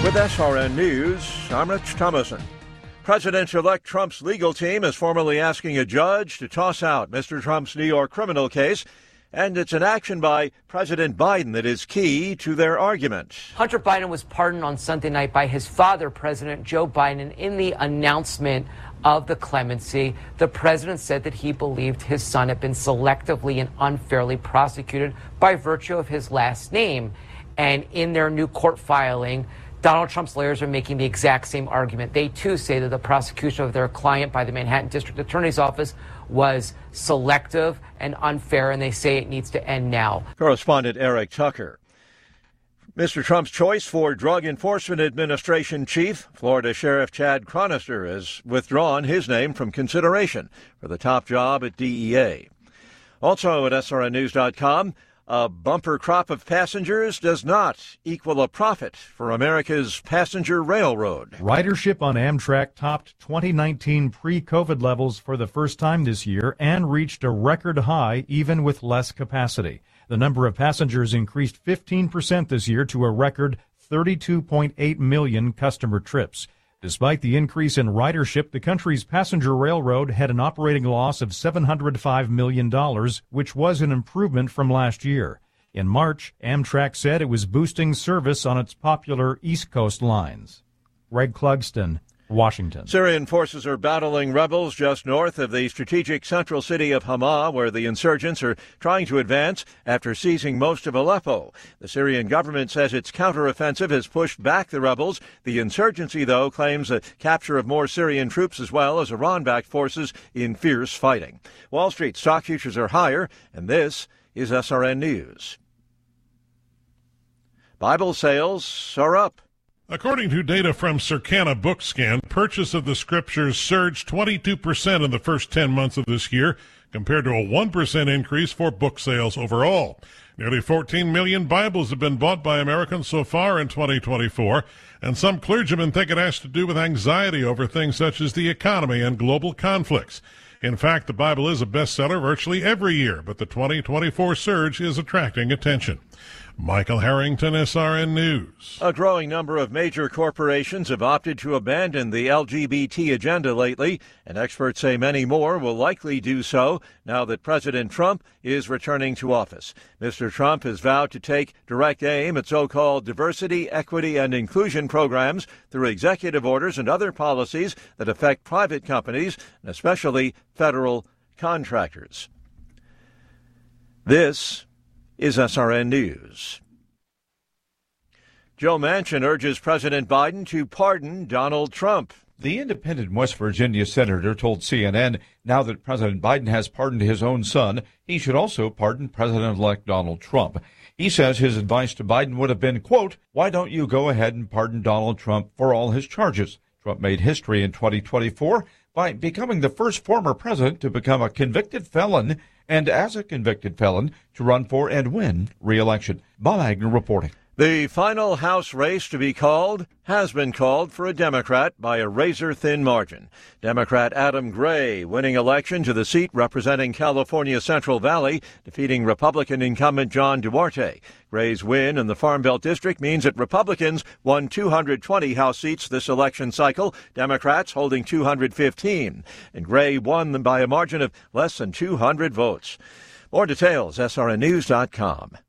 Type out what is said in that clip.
With SRN News, I'm Rich Thomason. President-elect Trump's legal team is formally asking a judge to toss out Mr. Trump's New York criminal case, and it's an action by President Biden that is key to their argument. Hunter Biden was pardoned on Sunday night by his father, President Joe Biden. In the announcement of the clemency, the president said that he believed his son had been selectively and unfairly prosecuted by virtue of his last name. And in their new court filing, Donald Trump's lawyers are making the exact same argument. They, too, say that the prosecution of their client by the Manhattan District Attorney's Office was selective and unfair, and they say it needs to end now. Correspondent Eric Tucker. Mr. Trump's choice for Drug Enforcement Administration Chief, Florida Sheriff Chad Chronister, has withdrawn his name from consideration for the top job at DEA. Also at SRNnews.com, a bumper crop of passengers does not equal a profit for America's passenger railroad. Ridership on Amtrak topped 2019 pre-COVID levels for the first time this year and reached a record high even with less capacity. The number of passengers increased 15% this year to a record 32.8 million customer trips. Despite the increase in ridership, the country's passenger railroad had an operating loss of $705 million, which was an improvement from last year. In March, Amtrak said it was boosting service on its popular East Coast lines. Greg Clugston, Washington. Syrian forces are battling rebels just north of the strategic central city of Hama, where the insurgents are trying to advance after seizing most of Aleppo. The Syrian government says its counteroffensive has pushed back the rebels. The insurgency, though, claims the capture of more Syrian troops as well as Iran-backed forces in fierce fighting. Wall Street stock futures are higher, and this is SRN News. Bible sales are up. According to data from Circana BookScan, purchase of the scriptures surged 22% in the first 10 months of this year, compared to a 1% increase for book sales overall. Nearly 14 million Bibles have been bought by Americans so far in 2024, and some clergymen think it has to do with anxiety over things such as the economy and global conflicts. In fact, the Bible is a bestseller virtually every year, but the 2024 surge is attracting attention. Michael Harrington, SRN News. A growing number of major corporations have opted to abandon the LGBT agenda lately, and experts say many more will likely do so now that President Trump is returning to office. Mr. Trump has vowed to take direct aim at so-called diversity, equity, and inclusion programs through executive orders and other policies that affect private companies, and especially federal contractors. This is SRN News. Joe Manchin urges President Biden to pardon Donald Trump. The independent West Virginia senator told CNN now that President Biden has pardoned his own son, he should also pardon President-elect Donald Trump. He says his advice to Biden would have been, quote, "Why don't you go ahead and pardon Donald Trump for all his charges?" Trump made history in 2024 by becoming the first former president to become a convicted felon, and as a convicted felon, to run for and win re-election. Bob Agnew reporting. The final House race to be called has been called for a Democrat by a razor-thin margin. Democrat Adam Gray winning election to the seat representing California's Central Valley, defeating Republican incumbent John Duarte. Gray's win in the Farm Belt District means that Republicans won 220 House seats this election cycle, Democrats holding 215. And Gray won them by a margin of less than 200 votes. More details, srnnews.com.